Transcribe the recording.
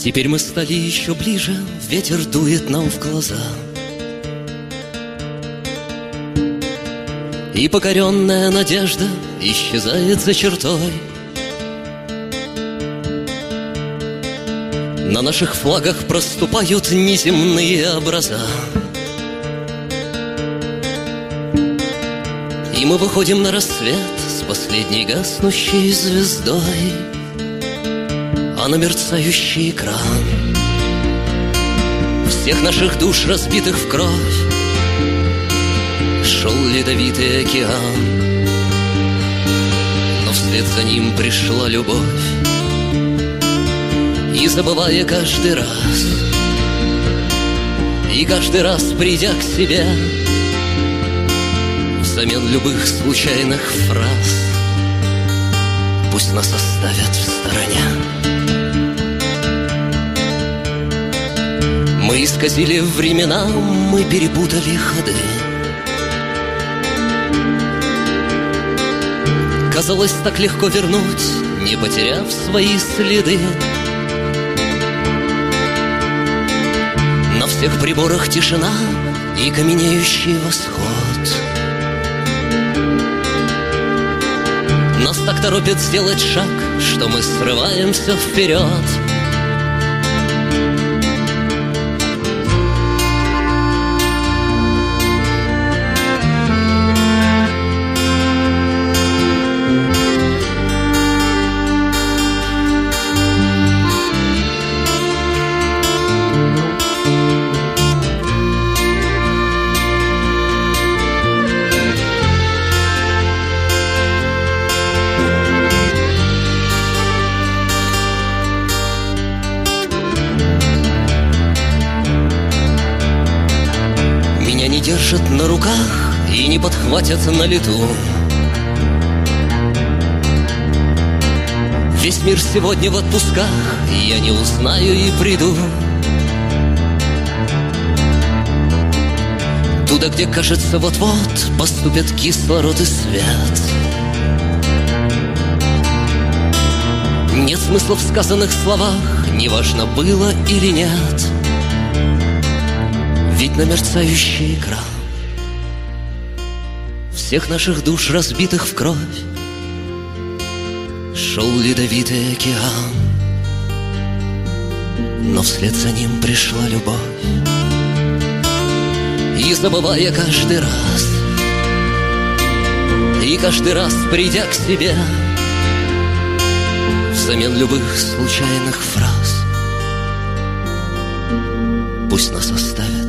Теперь мы стали еще ближе, ветер дует нам в глаза. И покоренная надежда исчезает за чертой. На наших флагах проступают неземные образа. И мы выходим на рассвет с последней гаснущей звездой, а на мерцающий экран всех наших душ, разбитых в кровь, шел ледовитый океан. Но вслед за ним пришла любовь, и забывая каждый раз, и каждый раз придя к себе, взамен любых случайных фраз, пусть нас оставят в стороне. Мы исказили времена, мы перепутали ходы. Казалось, так легко вернуть, не потеряв свои следы. На всех приборах тишина и каменеющий восход. Нас так торопит сделать шаг, что мы срываемся вперед. Держат на руках и не подхватят на лету. Весь мир сегодня в отпусках, я не узнаю и приду туда, где, кажется, вот-вот поступят кислород и свет. Нет смысла в сказанных словах, неважно, было или нет. Ведь на мерцающий экран всех наших душ, разбитых в кровь, шел ледовитый океан. Но вслед за ним пришла любовь, и забывая каждый раз, и каждый раз придя к себе, взамен любых случайных фраз, пусть нас оставят